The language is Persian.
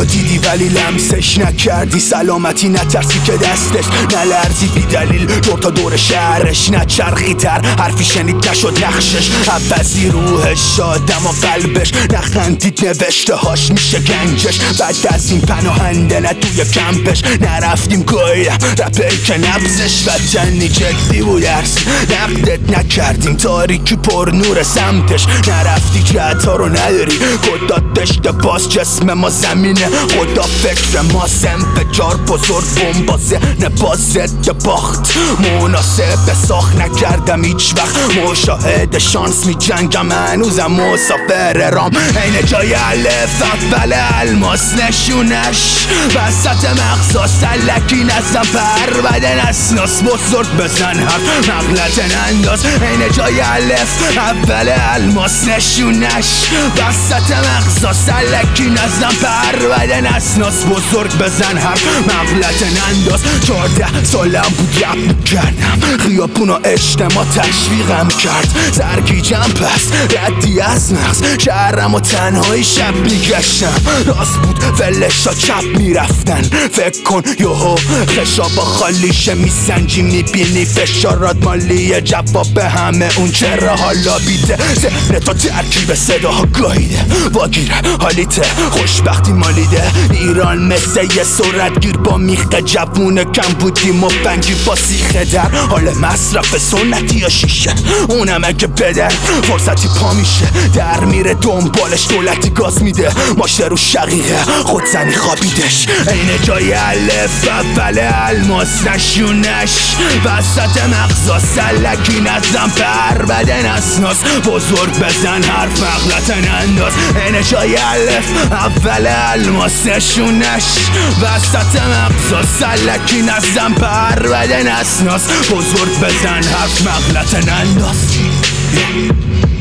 اونو دیدی ولی لمسش نکردی، سلامتی نترسی که دستش نلرزی بی دلیل دور تا دور شهرش نچرخی تر، حرفی شنید نشد نقشش عوضی، روحش شادم و قلبش نخندید، نوشته هاش میشه گنجش. بعد از این پناهنده نه توی کمپش نرفتیم گوی رپی که نبزش وطنی جدی بود ارس نقدت نکردیم، تاریکی پر نور سمتش نرفتی جهتا رو نداری، خدا دشت باز جسم ما زمینه، خدا فکر ما انفجار بزرگ بمب ذهن با ضد باخت، مناسب ساخت نکردم هیچ وقت، مشاهد شانس می جنگم هنوزم مسافر رام، این جای الف اول الماس نشونش وسط مغزا سلکی نزم پر بدن اسناس بزرگ بزن حرف مغلط ننداز، این جای الف اول الماس نشونش وسط مغزا سلکی نزم پر بدن اسناس بزرگ بزن حرف مغلط ننداز. 14 سالم بود رپ میکردم، خیابونا اجتماع تشویقم کرد، سرگیجم پس ردی از مغز، شهرم و تنهایی شب میگشتم، راست بود ولشا چپ میرفتن، فکر کن یهو خشابا خالیشه میسنجی میبینی فشارات مالیه، جواب به همه اون چرا حالا بیده، ذهن تو ترکیب صداها گاهیده واگیره حالیته خوشبختی مالیده، ایران مثل یه سرعتگیر با میخته، جوون کم بودیم و بنگی با سیخه، در حال مصرف سنتی یا شیشه، اونم اگه بدن فرصتی پا میشه در میره دنبالش، دولتی گاز میده ماشه رو شقیقه خودزنی خوابیدش، این جای الف اول الماس نشونش وسط مغزا سلکی نزم پر بدن اسناس بزرگ بزن حرف مغلط ننداز، این جای الف اول الماس نشونش وسط مغزا سلکی نزم پر بدن اسناس بزرگ بزن حرف مغلط ننداز.